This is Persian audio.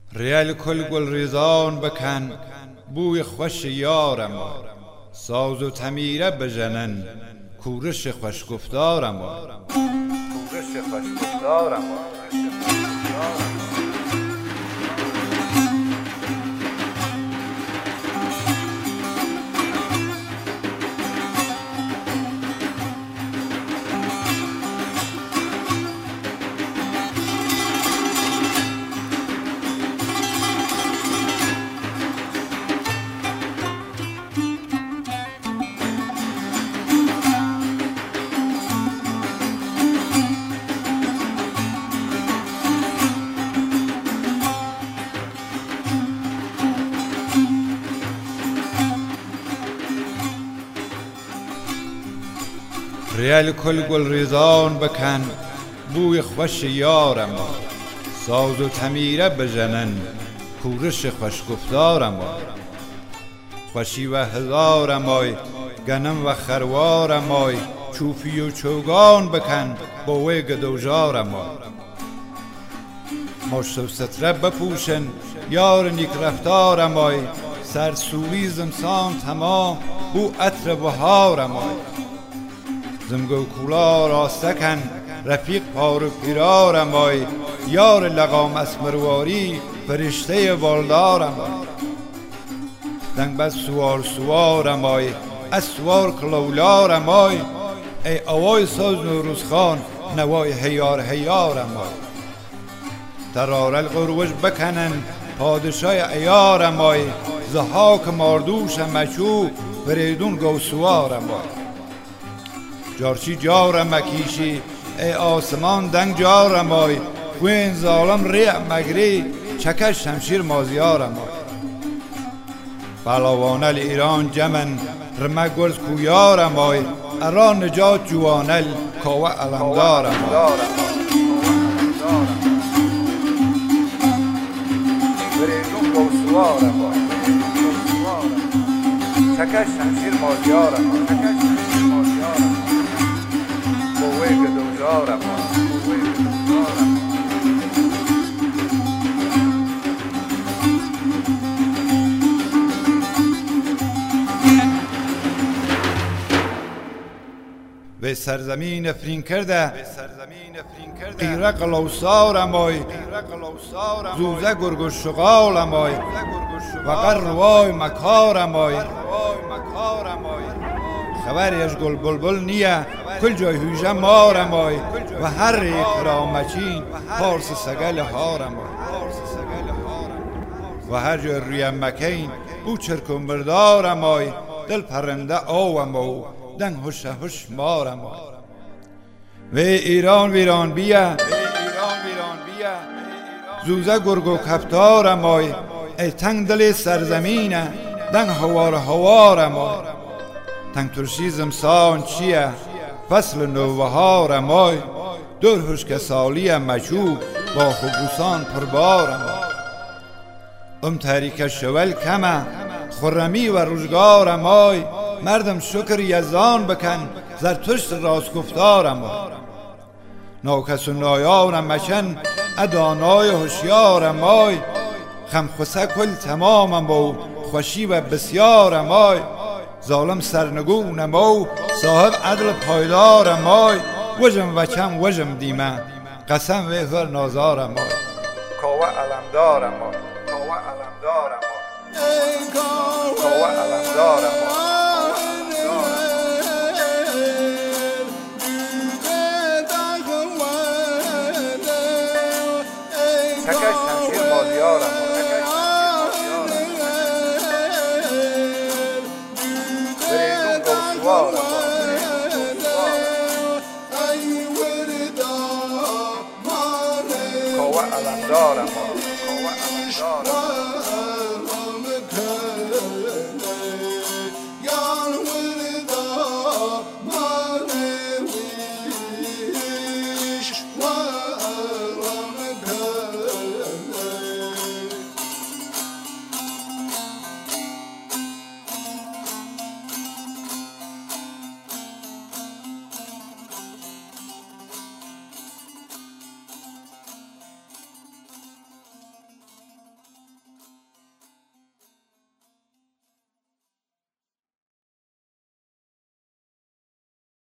ریل کل گل ریزان بکن بوی خوش یارم ساز و تمیره بجنن کورش خوش گفتارم کورش خوش گفتارم ریل کل گل ریزان بکن بوی خوش یارم ساز و تمیره بجنن کورش خوش گفتارم خوشی و هزارم آی گنم و خروارم آی چوفی و چوگان بکن با وی گدوژارم آی مشت و ستره بپوشن یار نیک رفتارم آی سرسوری زمسان تمام بو عطر بهارم آی زمگو کولا راستکن رفیق پار و پیرارم آی یار لقام اسمرواری فرشته والدارم آی دنگ بس سوارم آی اسوار کلولارم آی ای اوای ساز نوروز خان نوای هیارم آی ترار القروش بکنن پادشای ایارم آی زهاک ماردوش مچو فریدون گوسوارم آی جارچی جارم مکیشی ای آسمان دنگ جارم آی خوین ظالم ریع مگری چکش شمشیر مازیارم آی بلاوانل ایران جمن رمک گرز کویارم آی اران نجات جوانل کاوه علمدارم آی فریدون گوسوارم آی چکش شمشیر مازیارم آی به سرزمین افرین کرده قیره قلوسارم آی زوزه گرگ و شغالم آی و قروای مکارم آی خبری از گل بلبل نیه کل جای هوژه مارم آی و هر یک رامچین پارس سگل هارم آی و هر جای روی مکین او چرکم بردارم آی دل پرنده آوم او دنگ هش مارم آی و ایران ویران بیا زوزه گرگ و کفتارم آی ای تنگ دل سرزمینه دنگ هوارم آی تنگ ترشی زمسان چیه فصل نوبهارم آی دور هشک سالی مچوب با خبوسان پربارم آی تاریک شول کمه خرمی و روزگارم آی مردم شکر یزدان بکن زرتشت راست گفتارم آی ناکس و نایارم مچن ادانای هوشیارم آی خمخسه کل تمامم با خوشی و بسیارم آی ظالم سرنگونم او صاحب عدل پایدارم آی وجم وچم وجم دیمه قسم ویفر نازارم آی کاوه علمدارم آی کاوه علمدارم آی کاوه علمدارم آی چکش شمشیر مازیارم آی کاوه علمدارم